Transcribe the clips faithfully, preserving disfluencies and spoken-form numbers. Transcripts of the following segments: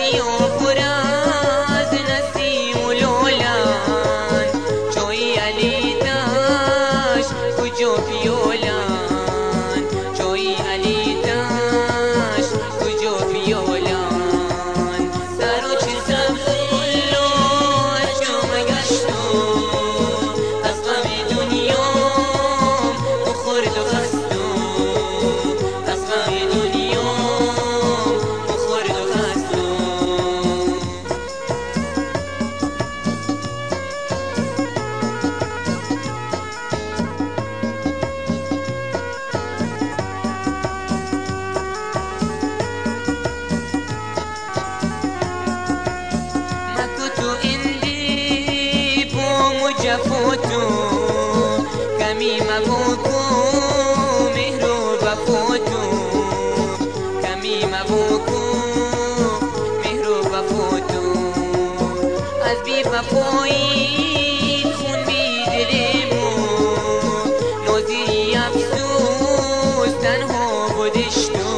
سبزی و پر از نسیم و لولان جوی علی داشت کجا پیولان جوی علی داشت کجا پیولان سر و چه سبزی کلو چو مگشتو از غم دنیا بخورد و خستو از غم دنیا بخورد و خستو مكوتو اندي بوم جفوتو كمي مبوكو مهرو بفوتو كمي مبوكو مهرو بفوتو از بی وفایی خون بی دلمو نازی افسوس تنها بودشتو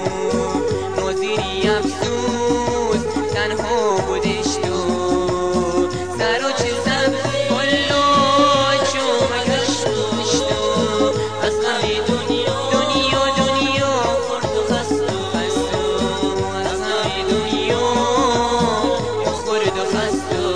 نازی افسوس تنها بودشتو سر و چه سبزی کلو چو مگشتو از غم دنیا دنیا دنیا خورد و خستو خستو از غم دنیا خورد و خستو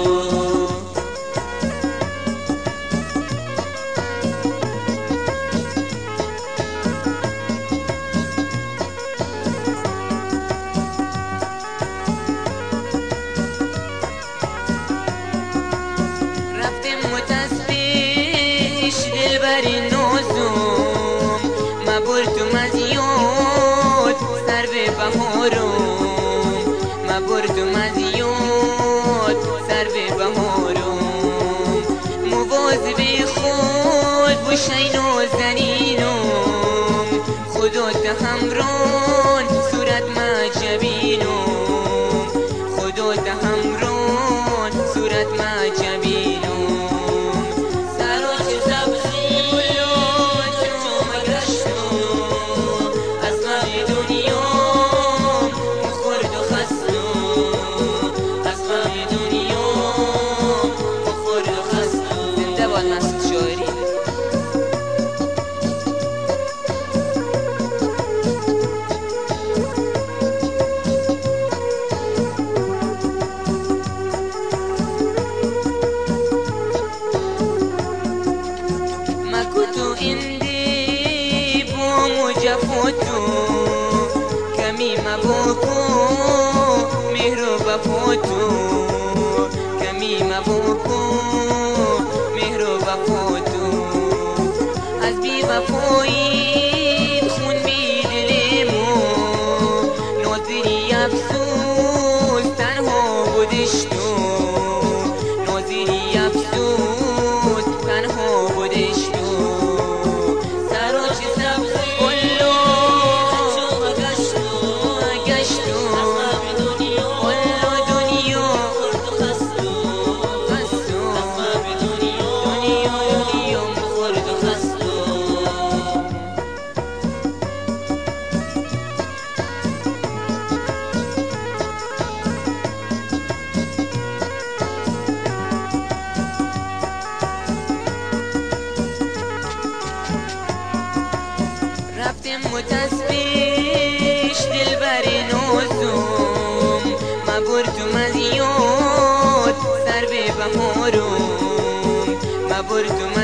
دلبر نازم مبردم از یاد سر به بهارم مبردم از یاد سر به بهارم مواظب خود باشی نازنینم خدا ته همران صورت مجبینم خدا ته همران صورت مجبینم مكوتو اندي بوم جفوتو كمي مبوكو مهرو بفوتو كمي مبوكو مهرو بفوتو از بی وفایی خون بی دلمو نازی افسوس تنها بودشتو نازی افسوس تنها بودشتو سر و چه سبزی کلو چو مگشتو مگشتو از غم دنیا کلو دنیا خورد و خستو خستو از غم دنیا دنیا دنیا خورد و خستو رفتم متسبیش دلبر نازم مبردم از یاد سر به بهارم مبردم